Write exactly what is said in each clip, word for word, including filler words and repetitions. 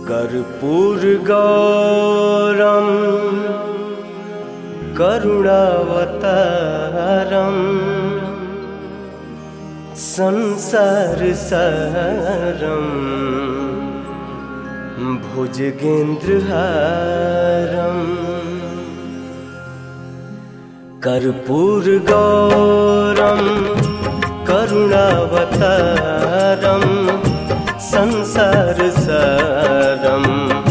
कर्पूरगौरं करुणावतारं संसारसारं भुजगेन्द्रहारं कर्पूरगौरं करुणावतारं संसारसारं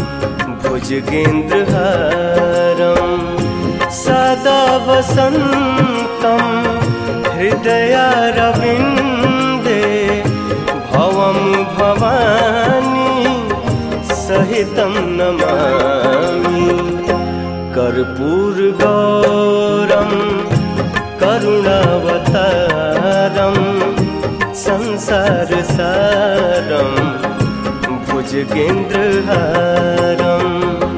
भुजगेन्द्रहारं सदा वसन्तं हृदयारविन्दे भवं भवानी सहितं नमामि। कर्पूरगौरं करुणावतारं संसारसारं भुजगेन्द्रहारं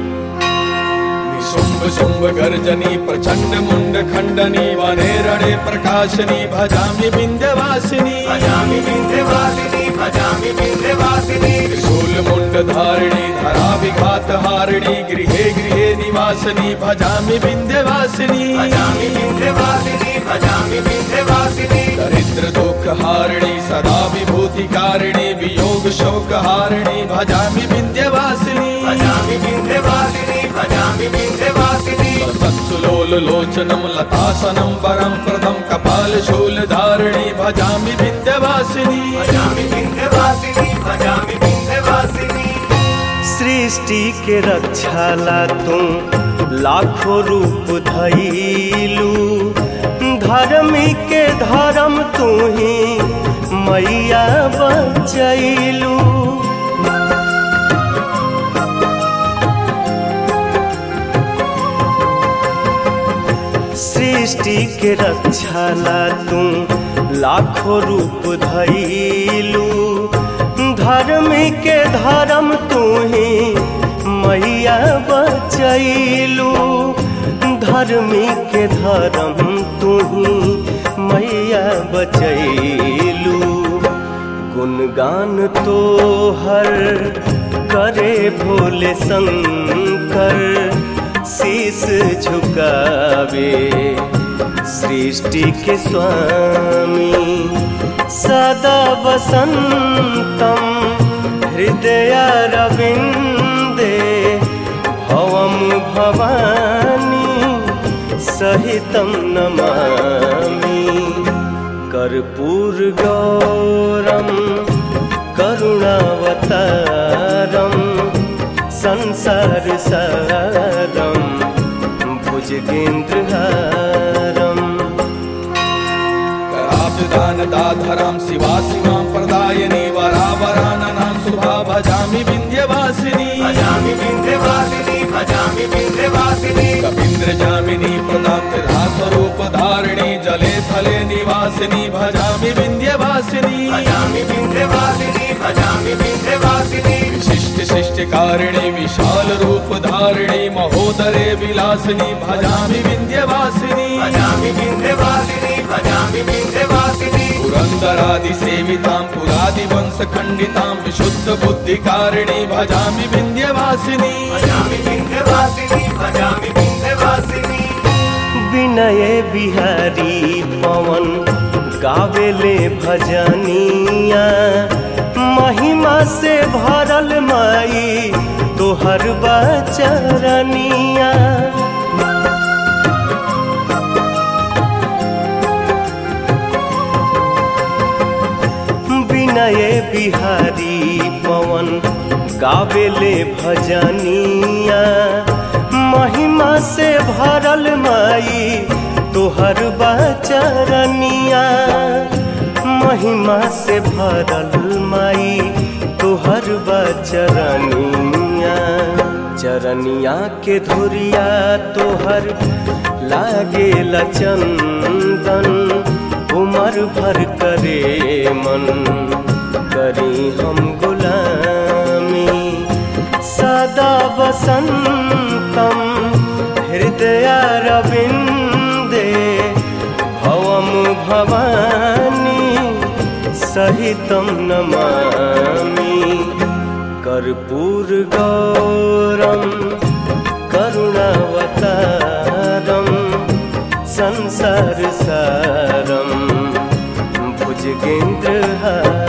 शुंभ शुंभ गर्जनी प्रचंड मुंड खंडनी वनेरणे प्रकाशनी भजामि विंध्यवासिनी भजामि विंध्यवासिनी भजामि विंध्यवासिनी त्रिशूल मुंड धारिणी धरा विघात हारिणी गृहे गृहे निवासिनी भजामि विंध्यवासिनी भजामि विंध्यवासिनी भजामि विंध्यवासिनी दरिद्र दुख हारिणी सदा विभूति कारिणी वियोग शोक हारिणी भजामि विंध्यवासिनी भजामि विंध्यवासिनी भजामि विंध्यवासिनी सत्सुलोल लोचनं लतासनं वरं प्रदं कपाल शूल धारिणी भजामि विंध्यवासिनी भजामि विंध्यवासिनी भजामि विंध्यवासिनी। सृष्टि के रक्षाला तू लाखों रूप धइलू धर्मी के धर्म तू ही मैया बचैलू। सृष्टि के रक्षाला तू लाखों रूप धइलू धर्मी के धर्म तू ही मैया बचैलू। धर्मी के धर्म तू ही मैया बचैलू। गुणगान तो हर करे भोले शंकर शीस झुकावे सृष्टि के स्वामी सदा वसन्तं हृदयारविन्दे भवं भवानी सहितं नमामि। कर्पूरगौरं करुणावतारं संसारसारं भुजगेन्द्रहारं दाधरां शिवा शिवां प्रदायिनी वरावराननां शुभा भजामि विंध्यवासिनी भजामि विंध्यवासिनी भजामि विंध्यवासिनी कपीन्द्र जामिनी प्रदाप्तधा स्वरूप धारिणी जले थले निवासिनी भजामि विंध्यवासिनी भजामि विंध्यवासिनी भजामि विंध्यवासिनी विशिष्ट शिष्टकारिणी विशाल रूप धारिणी महोदरे विलासिनी भजामि विंध्यवासिनी भजामि विंध्यवासिनी भजामि विंध्यवासिनी पुरंदरादि सेवितां पुरादि वंश खंडितां विशुद्ध बुद्धिकारिणी भजामि विंध्यवासिनी भजामि विंध्यवासिनी भजामि विंध्यवासिनी। विनय बिहारी पवन गावेले भजनिया महिमा से भरल माई तोहर बचरनिया। विनय बिहारी पवन गावेले भजनिया महिमा से भरल माई तोहर बचरनिया। महिमा से भरल माई तोहर बचरनिया। चरनिया के धुरिया तोहर लागेला चंदन उमर भर करे मन करी हम गुलामी सदा वसन्तं हृदयारविन्दे भवं भवानी सहितं नमामि। कर्पूर गौरम करुणावतारम संसार सारम भुजगेन्द्रहारम